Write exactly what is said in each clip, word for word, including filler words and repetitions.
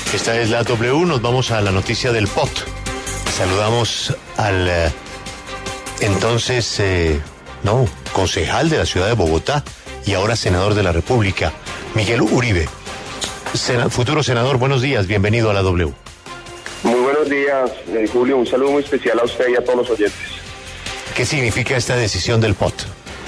Esta es la W, nos vamos a la noticia del P O T. Saludamos al eh, entonces, eh, no, concejal de la ciudad de Bogotá y ahora senador de la República, Miguel Uribe. Sena, futuro senador, buenos días, bienvenido a la W. Muy buenos días, eh, Julio, un saludo muy especial a usted y a todos los oyentes. ¿Qué significa esta decisión del P O T?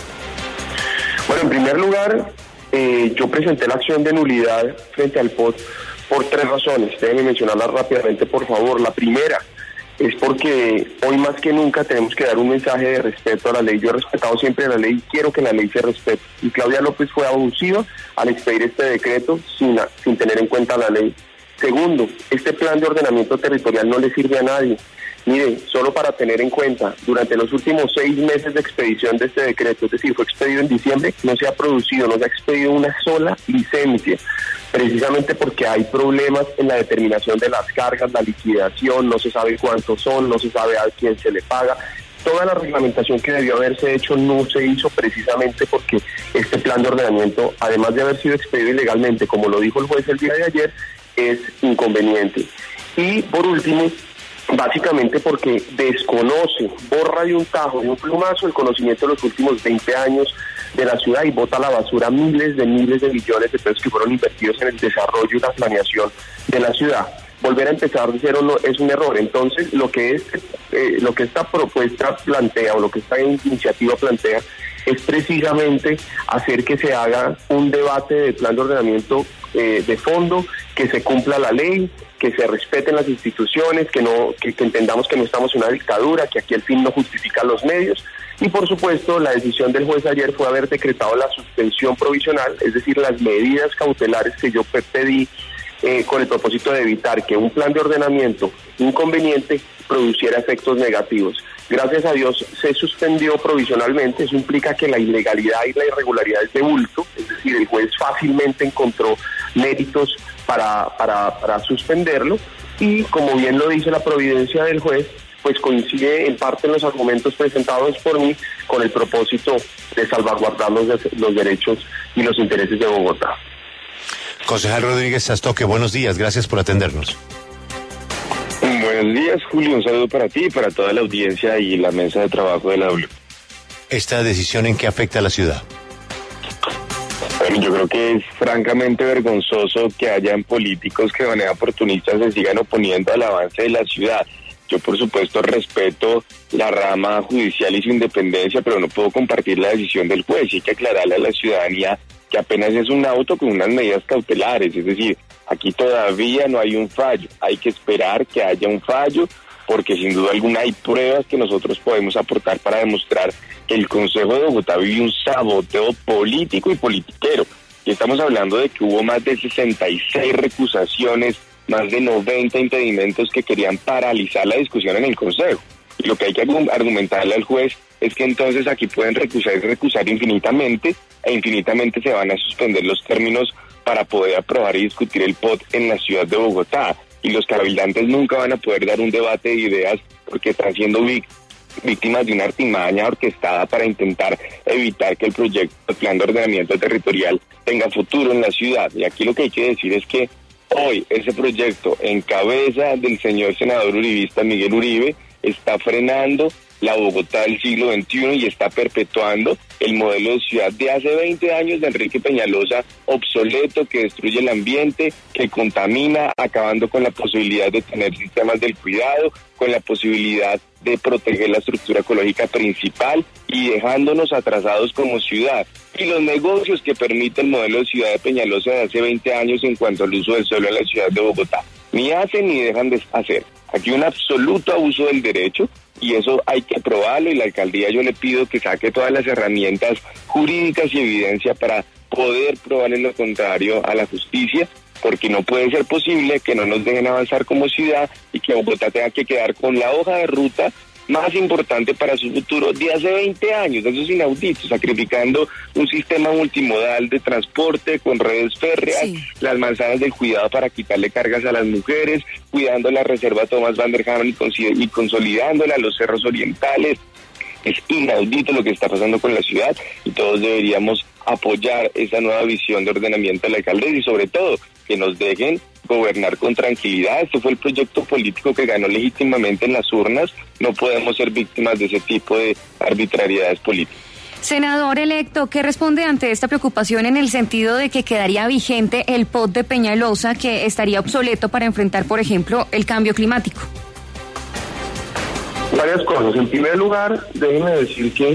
Bueno, en primer lugar, eh, yo presenté la acción de nulidad frente al P O T por tres razones. Déjenme mencionarlas rápidamente, por favor. La primera es porque hoy más que nunca tenemos que dar un mensaje de respeto a la ley. Yo he respetado siempre la ley y quiero que la ley se respete. Y Claudia López fue abusiva al expedir este decreto sin, sin tener en cuenta la ley. Segundo, este plan de ordenamiento territorial no le sirve a nadie. Mire, solo para tener en cuenta, durante los últimos seis meses de expedición de este decreto, es decir, fue expedido en diciembre, no se ha producido, no se ha expedido una sola licencia, precisamente porque hay problemas en la determinación de las cargas, la liquidación, no se sabe cuántos son, no se sabe a quién se le paga. Toda la reglamentación que debió haberse hecho no se hizo precisamente porque este plan de ordenamiento, además de haber sido expedido ilegalmente, como lo dijo el juez el día de ayer, es inconveniente. Y por último, básicamente porque desconoce, borra de un tajo, de un plumazo, el conocimiento de los últimos veinte años de la ciudad y bota a la basura miles de miles de millones de pesos que fueron invertidos en el desarrollo y la planeación de la ciudad. Volver a empezar de cero no, es un error. Entonces, lo que es eh, lo que esta propuesta plantea o lo que esta iniciativa plantea es precisamente hacer que se haga un debate de plan de ordenamiento eh, de fondo, que se cumpla la ley, que se respeten las instituciones, que no que, que entendamos que no estamos en una dictadura, que aquí el fin no justifica los medios. Y por supuesto, la decisión del juez ayer fue haber decretado la suspensión provisional, es decir, las medidas cautelares que yo pedí eh, con el propósito de evitar que un plan de ordenamiento inconveniente produciera efectos negativos. Gracias a Dios se suspendió provisionalmente. Eso implica que la ilegalidad y la irregularidad es de bulto, es decir, el juez fácilmente encontró méritos para, para, para suspenderlo y, como bien lo dice la providencia del juez, pues coincide en parte en los argumentos presentados por mí con el propósito de salvaguardar los, los derechos y los intereses de Bogotá. Concejal Rodríguez Sastoque, buenos días, gracias por atendernos. Buenos días, Julio, un saludo para ti y para toda la audiencia y la mesa de trabajo de la W. ¿Esta decisión en qué afecta a la ciudad? Bueno, yo creo que es francamente vergonzoso que hayan políticos que de manera oportunista se sigan oponiendo al avance de la ciudad. Yo, por supuesto, respeto la rama judicial y su independencia, pero no puedo compartir la decisión del juez. Y hay que aclararle a la ciudadanía que apenas es un auto con unas medidas cautelares, es decir, aquí todavía no hay un fallo, hay que esperar que haya un fallo, porque sin duda alguna hay pruebas que nosotros podemos aportar para demostrar que el Consejo de Bogotá vive un saboteo político y politiquero. Y estamos hablando de que hubo más de sesenta y seis recusaciones, más de noventa impedimentos que querían paralizar la discusión en el Consejo. Y lo que hay que argumentarle al juez es que entonces aquí pueden recusar y recusar infinitamente, e infinitamente se van a suspender los términos para poder aprobar y discutir el P O T en la ciudad de Bogotá. Y los cabildantes nunca van a poder dar un debate de ideas porque están siendo víctimas de una artimaña orquestada para intentar evitar que el proyecto de plan de ordenamiento territorial tenga futuro en la ciudad. Y aquí lo que hay que decir es que hoy ese proyecto, en cabeza del señor senador uribista Miguel Uribe, está frenando la Bogotá del siglo veintiuno y está perpetuando el modelo de ciudad de hace veinte años de Enrique Peñalosa, obsoleto, que destruye el ambiente, que contamina, acabando con la posibilidad de tener sistemas del cuidado, con la posibilidad de proteger la estructura ecológica principal y dejándonos atrasados como ciudad. Y los negocios que permite el modelo de ciudad de Peñalosa de hace veinte años en cuanto al uso del suelo en la ciudad de Bogotá. Ni hacen ni dejan de hacer. Aquí un absoluto abuso del derecho y eso hay que probarlo, y la alcaldía yo le pido que saque todas las herramientas jurídicas y evidencia para poder probarle lo contrario a la justicia, porque no puede ser posible que no nos dejen avanzar como ciudad y que Bogotá tenga que quedar con la hoja de ruta más importante para su futuro de hace veinte años. Eso es inaudito, sacrificando un sistema multimodal de transporte con redes férreas, sí, las manzanas del cuidado para quitarle cargas a las mujeres, cuidando la reserva Thomas Van der Hamen y, y consolidándola, los cerros orientales. Es inaudito lo que está pasando con la ciudad y todos deberíamos apoyar esa nueva visión de ordenamiento del alcalde y sobre todo que nos dejen gobernar con tranquilidad. Este fue el proyecto político que ganó legítimamente en las urnas. No podemos ser víctimas de ese tipo de arbitrariedades políticas. Senador electo, ¿qué responde ante esta preocupación en el sentido de que quedaría vigente el P O T de Peñalosa, que estaría obsoleto para enfrentar, por ejemplo, el cambio climático? Varias cosas. En primer lugar, déjenme decir que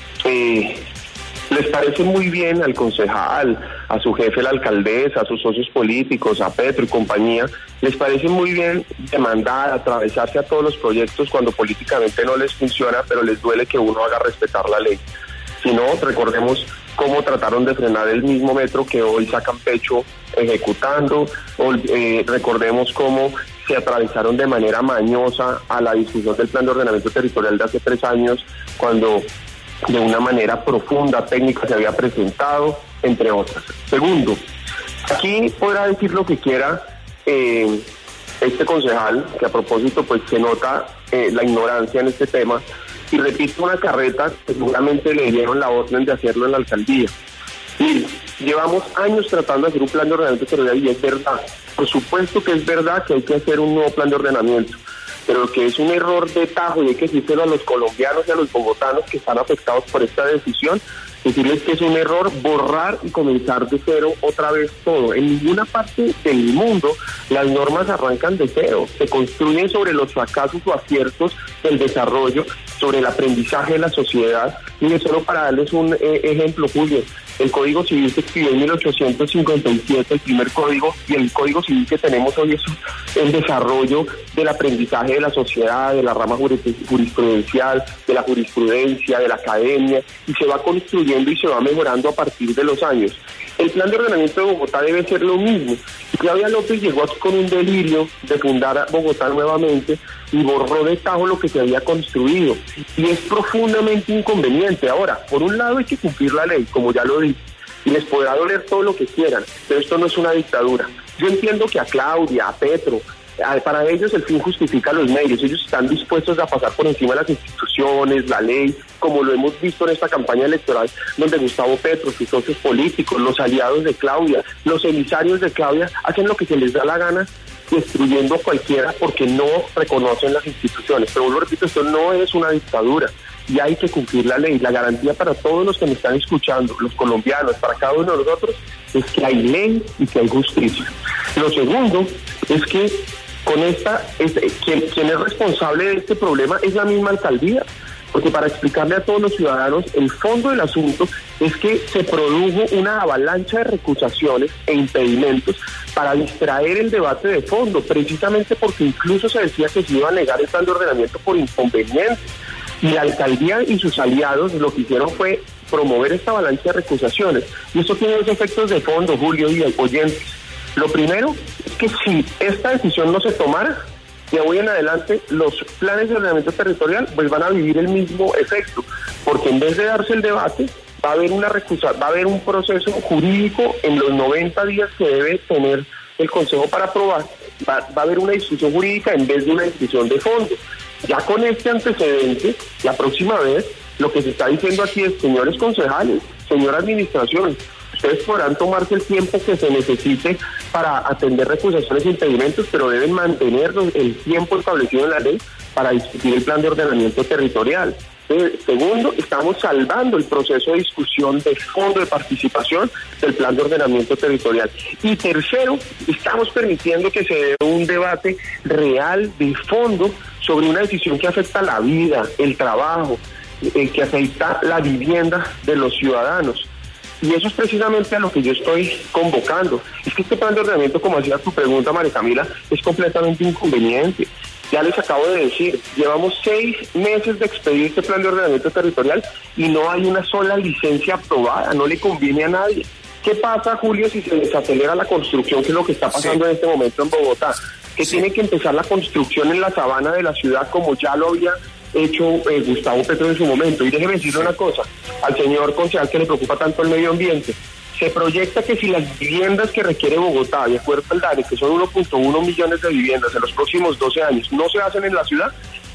eh, les parece muy bien al concejal, a su jefe, la alcaldesa, a sus socios políticos, a Petro y compañía, les parece muy bien demandar, atravesarse a todos los proyectos cuando políticamente no les funciona, pero les duele que uno haga respetar la ley. Si no, recordemos cómo trataron de frenar el mismo metro que hoy sacan pecho ejecutando, o, eh, recordemos cómo se atravesaron de manera mañosa a la discusión del plan de ordenamiento territorial de hace tres años, cuando de una manera profunda, técnica, se había presentado, entre otras. Segundo, aquí podrá decir lo que quiera eh, este concejal, que a propósito pues se nota eh, la ignorancia en este tema, y repito una carreta que seguramente le dieron la orden de hacerlo en la alcaldía. Mire, llevamos años tratando de hacer un plan de ordenamiento territorial y es verdad, por supuesto que es verdad que hay que hacer un nuevo plan de ordenamiento, pero lo que es un error de tajo y hay que decírselo a los colombianos y a los bogotanos que están afectados por esta decisión, decirles que es un error borrar y comenzar de cero otra vez todo. En ninguna parte del mundo las normas arrancan de cero, se construyen sobre los fracasos o aciertos del desarrollo, sobre el aprendizaje de la sociedad. Y solo para darles un eh, ejemplo, Julio, el Código Civil se escribió en mil ochocientos cincuenta y siete, el primer código, y el Código Civil que tenemos hoy es el desarrollo del aprendizaje de la sociedad, de la rama jurisprudencial, de la jurisprudencia, de la academia, y se va construyendo y se va mejorando a partir de los años. El plan de ordenamiento de Bogotá debe ser lo mismo. Claudia López llegó aquí con un delirio de fundar Bogotá nuevamente y borró de tajo lo que se había construido. Y es profundamente inconveniente. Ahora, por un lado hay que cumplir la ley, como ya lo dije, y les podrá doler todo lo que quieran, pero esto no es una dictadura. Yo entiendo que a Claudia, a Petro, para ellos el fin justifica los medios, ellos están dispuestos a pasar por encima de las instituciones, la ley, como lo hemos visto en esta campaña electoral, donde Gustavo Petro, sus socios políticos, los aliados de Claudia, los emisarios de Claudia, hacen lo que se les da la gana, destruyendo a cualquiera porque no reconocen las instituciones. Pero lo repito, esto no es una dictadura y hay que cumplir la ley. La garantía para todos los que me están escuchando, los colombianos, para cada uno de nosotros, es que hay ley y que hay justicia. Lo segundo es que con esta, este, quien, quien es responsable de este problema es la misma alcaldía, porque para explicarle a todos los ciudadanos, el fondo del asunto es que se produjo una avalancha de recusaciones e impedimentos para distraer el debate de fondo, precisamente porque incluso se decía que se iba a negar el plan de ordenamiento por inconvenientes, y la alcaldía y sus aliados lo que hicieron fue promover esta avalancha de recusaciones, y eso tiene dos efectos de fondo, Julio y oyentes. Lo primero es que si esta decisión no se tomara, de hoy en adelante los planes de ordenamiento territorial pues van a vivir el mismo efecto, porque en vez de darse el debate, va a haber una recusa, va a haber un proceso jurídico en los noventa días que debe tener el Consejo para aprobar, va, va a haber una discusión jurídica en vez de una discusión de fondo. Ya con este antecedente, la próxima vez, lo que se está diciendo aquí es, señores concejales, señora administración, ustedes podrán tomarse el tiempo que se necesite para atender recusaciones e impedimentos, pero deben mantener el tiempo establecido en la ley para discutir el plan de ordenamiento territorial. Eh, segundo, estamos salvando el proceso de discusión de fondo de participación del plan de ordenamiento territorial. Y tercero, estamos permitiendo que se dé un debate real de fondo sobre una decisión que afecta la vida, el trabajo, eh, que afecta la vivienda de los ciudadanos. Y eso es precisamente a lo que yo estoy convocando. Es que este plan de ordenamiento, como hacía tu pregunta, María Camila, es completamente inconveniente. Ya les acabo de decir, llevamos seis meses de expedir este plan de ordenamiento territorial y no hay una sola licencia aprobada, no le conviene a nadie. ¿Qué pasa, Julio, si se desacelera la construcción, que es lo que está pasando sí. en este momento en Bogotá? Que sí. tiene que empezar la construcción en la sabana de la ciudad, como ya lo había hecho eh, Gustavo Petro en su momento. Y déjeme decirle una cosa, al señor concejal que le preocupa tanto el medio ambiente, se proyecta que si las viviendas que requiere Bogotá, de acuerdo al D A N E, que son uno punto uno millones de viviendas en los próximos doce años, no se hacen en la ciudad,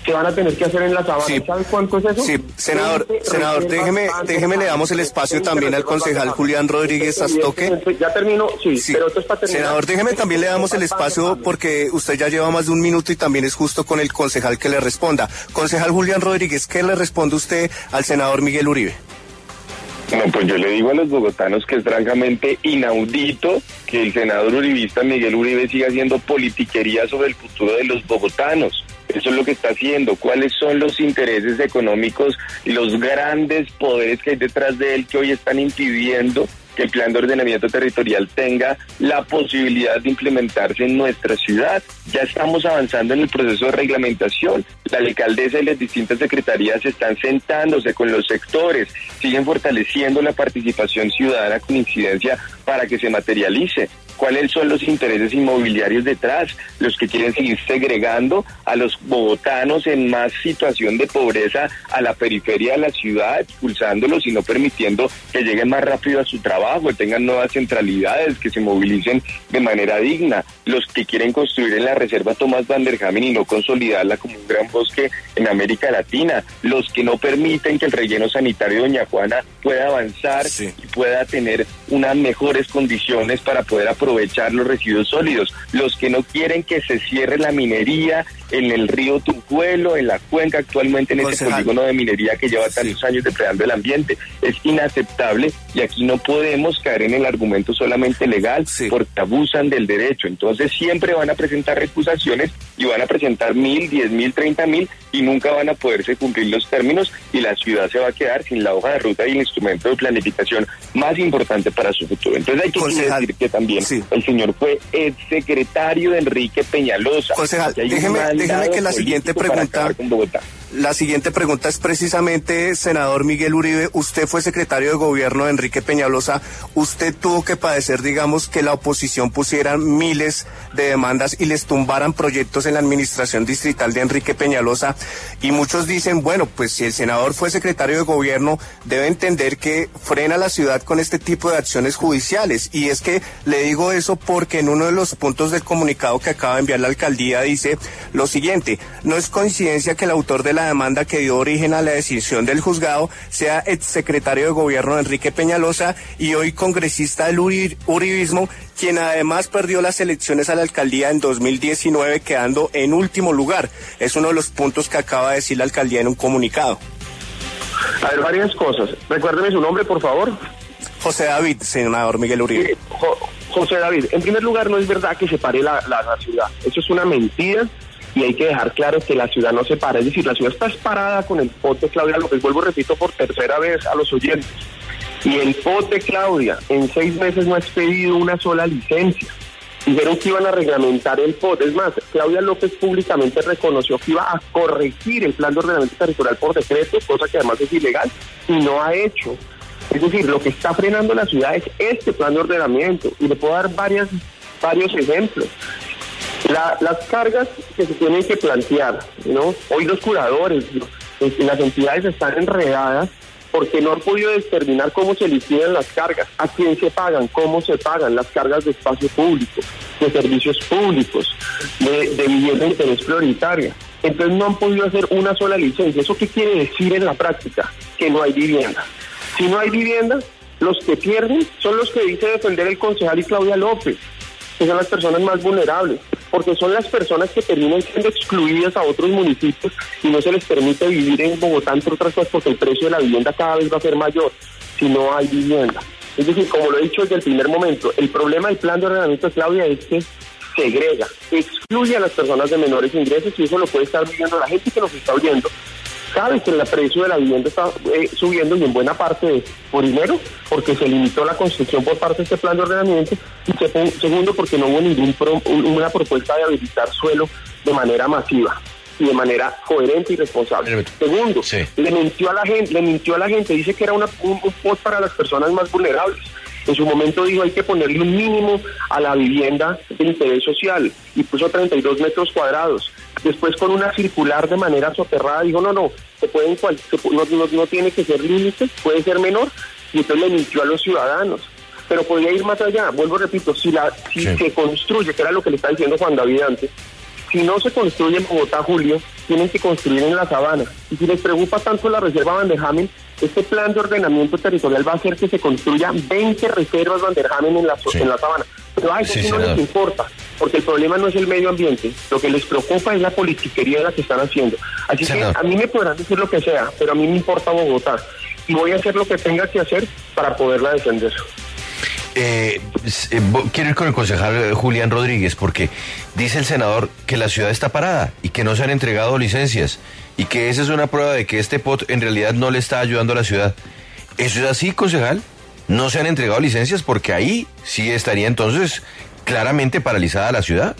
se van a tener que hacer en la sabana. Sí. ¿Sabes cuánto es eso? Sí, senador, senador, déjeme, déjeme le damos el espacio también al concejal Julián Rodríguez Astoque. Ya termino, sí, sí, pero esto es para terminar. Senador, déjeme también le damos el espacio porque usted ya lleva más de un minuto y también es justo con el concejal que le responda. Concejal Julián Rodríguez, ¿qué le responde usted al senador Miguel Uribe? No, pues yo le digo a los bogotanos que es francamente inaudito que el senador uribista Miguel Uribe siga haciendo politiquería sobre el futuro de los bogotanos. Eso es lo que está haciendo. ¿Cuáles son los intereses económicos y los grandes poderes que hay detrás de él que hoy están impidiendo que el plan de ordenamiento territorial tenga la posibilidad de implementarse en nuestra ciudad? Ya estamos avanzando en el proceso de reglamentación. La alcaldesa y las distintas secretarías están sentándose con los sectores, siguen fortaleciendo la participación ciudadana con incidencia para que se materialice. ¿Cuáles son los intereses inmobiliarios detrás? Los que quieren seguir segregando a los bogotanos en más situación de pobreza a la periferia de la ciudad, expulsándolos y no permitiendo que lleguen más rápido a su trabajo, que tengan nuevas centralidades, que se movilicen de manera digna. Los que quieren construir en la reserva Tomás Van der Hamen y no consolidarla como un gran bosque en América Latina. Los que no permiten que el relleno sanitario de Doña Juana pueda avanzar sí. y pueda tener unas mejores condiciones para poder aprovechar aprovechar los residuos sólidos, los que no quieren que se cierre la minería en el río Tunjuelo, en la cuenca actualmente en este polígono de minería que lleva tantos sí. años depredando el ambiente. Es inaceptable y aquí no podemos caer en el argumento solamente legal sí. porque abusan del derecho. Entonces siempre van a presentar recusaciones y van a presentar mil, diez mil, treinta mil y nunca van a poderse cumplir los términos y la ciudad se va a quedar sin la hoja de ruta y el instrumento de planificación más importante para su futuro. Entonces hay que Concejal, decir que también sí. el señor fue ex secretario de Enrique Peñalosa. Concejal, déjeme, déjeme que la siguiente pregunta, la siguiente pregunta es precisamente, senador Miguel Uribe, usted fue secretario de gobierno de Enrique Peñalosa, usted tuvo que padecer, digamos, que la oposición pusiera miles de demandas y les tumbaran proyectos en la administración distrital de Enrique Peñalosa, y muchos dicen, bueno, pues si el senador fue secretario de gobierno, debe entender que frena la ciudad con este tipo de acciones judiciales, y es que le digo eso porque en uno de los puntos del comunicado que acaba de enviar la alcaldía dice lo siguiente: no es coincidencia que el autor de la demanda que dio origen a la decisión del juzgado sea exsecretario de gobierno Enrique Peñalosa y hoy congresista del uri- uribismo, quien además perdió las elecciones a la alcaldía en dos mil diecinueve quedando en último lugar. Es uno de los puntos que acaba de decir la alcaldía en un comunicado. A ver, varias cosas. Recuérdeme su nombre, por favor. José David, senador Miguel Uribe. Sí, jo- José David, en primer lugar, no es verdad que se pare la, la, la ciudad. Eso es una mentira. Y hay que dejar claro que la ciudad no se para, es decir, la ciudad está parada con el P O T de Claudia López, vuelvo repito por tercera vez a los oyentes, y el P O T de Claudia en seis meses no ha expedido una sola licencia. Dijeron que iban a reglamentar el P O T, es más, Claudia López públicamente reconoció que iba a corregir el plan de ordenamiento territorial por decreto, cosa que además es ilegal, y no ha hecho. Es decir, lo que está frenando la ciudad es este plan de ordenamiento, y le puedo dar varias, varios ejemplos. La, las cargas que se tienen que plantear, ¿no? Hoy los curadores, ¿no? las entidades están enredadas porque no han podido determinar cómo se liquidan las cargas, a quién se pagan, cómo se pagan las cargas de espacio público, de servicios públicos, de, de vivienda de interés prioritaria. Entonces no han podido hacer una sola licencia. ¿Eso qué quiere decir en la práctica? Que no hay vivienda. Si no hay vivienda, los que pierden son los que dice defender el concejal y Claudia López, que son las personas más vulnerables, porque son las personas que terminan siendo excluidas a otros municipios y no se les permite vivir en Bogotá, entre otras cosas, porque el precio de la vivienda cada vez va a ser mayor si no hay vivienda. Es decir, como lo he dicho desde el primer momento, el problema del plan de ordenamiento de Claudia es que segrega, excluye a las personas de menores ingresos, y eso lo puede estar viviendo la gente que nos está oyendo. Sabe que el precio de la vivienda está eh, subiendo, y en buena parte por dinero, porque se limitó la construcción por parte de este plan de ordenamiento, y se, segundo, porque no hubo ningún pro, una propuesta de habilitar suelo de manera masiva y de manera coherente y responsable. Segundo, sí. le mintió a la gente, le mintió a la gente, dice que era una, un, un post para las personas más vulnerables. En su momento dijo hay que ponerle un mínimo a la vivienda de interés social y puso treinta y dos metros cuadrados. Después, con una circular de manera soterrada, dijo no, no, se pueden, se, no, no, no tiene que ser límite, puede ser menor, y entonces le mintió a los ciudadanos. Pero podría ir más allá. Vuelvo, repito, si, la, si sí. se construye, que era lo que le estaba diciendo Juan David antes, si no se construye en Bogotá, Julio, tienen que construir en la sabana. Y si les preocupa tanto la reserva Van der Hamen, este plan de ordenamiento territorial va a hacer que se construyan veinte reservas Van der Hamen en la, sí. en la sabana. Pero a eso sí, sí no les importa, porque el problema no es el medio ambiente, lo que les preocupa es la politiquería de la que están haciendo. Así senador. que a mí me podrán decir lo que sea, pero a mí me importa Bogotá, y voy a hacer lo que tenga que hacer para poderla defender. Eh, quiero ir con el concejal Julián Rodríguez, porque dice el senador que la ciudad está parada y que no se han entregado licencias, y que esa es una prueba de que este P O T en realidad no le está ayudando a la ciudad. ¿Eso es así, concejal? ¿No se han entregado licencias? Porque ahí sí estaría entonces claramente paralizada la ciudad.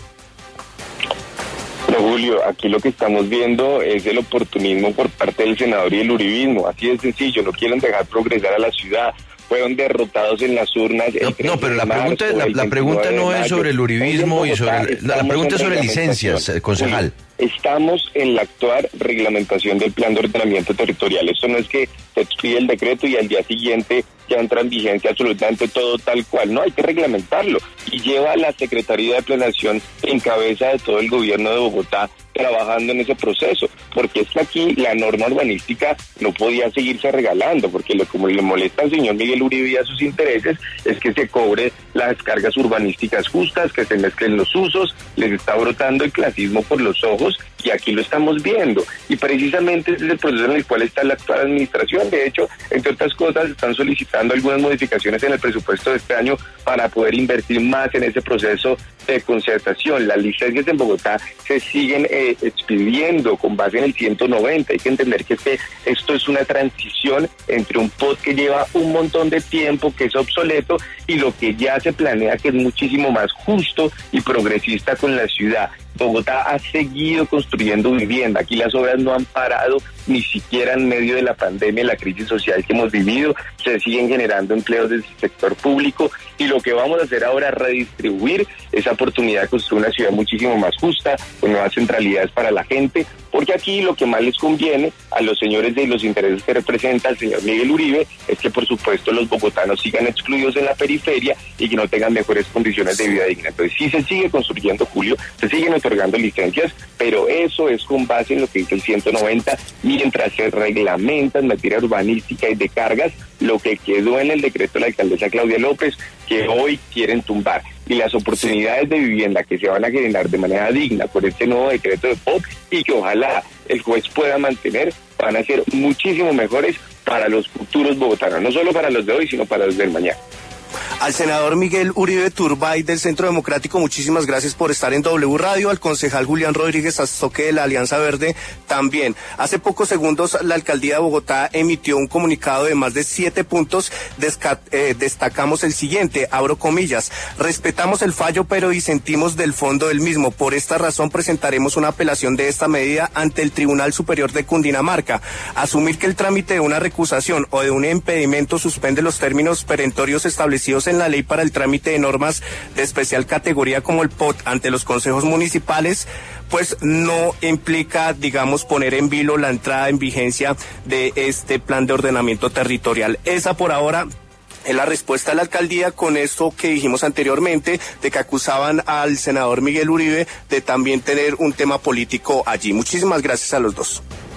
No, Julio, aquí lo que estamos viendo es el oportunismo por parte del senador y el uribismo. Así de sencillo, no quieren dejar progresar a la ciudad. Fueron derrotados en las urnas. No, no pero la pregunta, la, la pregunta no es sobre el uribismo y sobre... La, la pregunta es sobre licencias, concejal. Estamos en la actual reglamentación del plan de ordenamiento territorial. Esto no es que se expide el decreto y al día siguiente ya entra en vigencia absolutamente todo tal cual. No, hay que reglamentarlo. Y lleva a la Secretaría de Planeación en cabeza de todo el gobierno de Bogotá trabajando en ese proceso, porque es que aquí la norma urbanística no podía seguirse regalando, porque lo como le molesta al señor Miguel Uribe y a sus intereses es que se cobre las cargas urbanísticas justas, que se mezclen los usos, les está brotando el clasismo por los ojos, y aquí lo estamos viendo, y precisamente ese es el proceso en el cual está la actual administración. De hecho, entre otras cosas, están solicitando algunas modificaciones en el presupuesto de este año para poder invertir más en ese proceso de concertación. Las licencias en Bogotá se siguen eh, expidiendo con base en el ciento noventa. Hay que entender que este, esto es una transición entre un P O T que lleva un montón de tiempo, que es obsoleto, y lo que ya se planea, que es muchísimo más justo y progresista con la ciudad. Bogotá ha seguido construyendo vivienda. Aquí las obras no han parado, ni siquiera en medio de la pandemia, la crisis social que hemos vivido. Se siguen generando empleos del sector público, y lo que vamos a hacer ahora es redistribuir esa oportunidad de construir una ciudad muchísimo más justa, con nuevas centralidades para la gente, porque aquí lo que más les conviene a los señores de los intereses que representa el señor Miguel Uribe es que, por supuesto, los bogotanos sigan excluidos en la periferia y que no tengan mejores condiciones de vida digna. Entonces sí se sigue construyendo, Julio, se siguen otorgando licencias, pero eso es con base en lo que dice el ciento noventa, mientras se reglamentan en materia urbanística y de cargas lo que quedó en el decreto de la alcaldesa Claudia López, que hoy quieren tumbar. Y las oportunidades de vivienda que se van a generar de manera digna por este nuevo decreto de P O T, y que ojalá el juez pueda mantener, van a ser muchísimo mejores para los futuros bogotanos, no solo para los de hoy, sino para los del mañana. Al senador Miguel Uribe Turbay del Centro Democrático, muchísimas gracias por estar en W Radio. Al concejal Julián Rodríguez Astoque de la Alianza Verde también. Hace pocos segundos la alcaldía de Bogotá emitió un comunicado de más de siete puntos. Desca- eh, destacamos el siguiente, abro comillas: respetamos el fallo pero disentimos del fondo del mismo. Por esta razón presentaremos una apelación de esta medida ante el Tribunal Superior de Cundinamarca. Asumir que el trámite de una recusación o de un impedimento suspende los términos perentorios establecidos en la ley para el trámite de normas de especial categoría como el P O T ante los consejos municipales, pues no implica, digamos, poner en vilo la entrada en vigencia de este plan de ordenamiento territorial. Esa por ahora es la respuesta de la alcaldía con esto que dijimos anteriormente, de que acusaban al senador Miguel Uribe de también tener un tema político allí. Muchísimas gracias a los dos.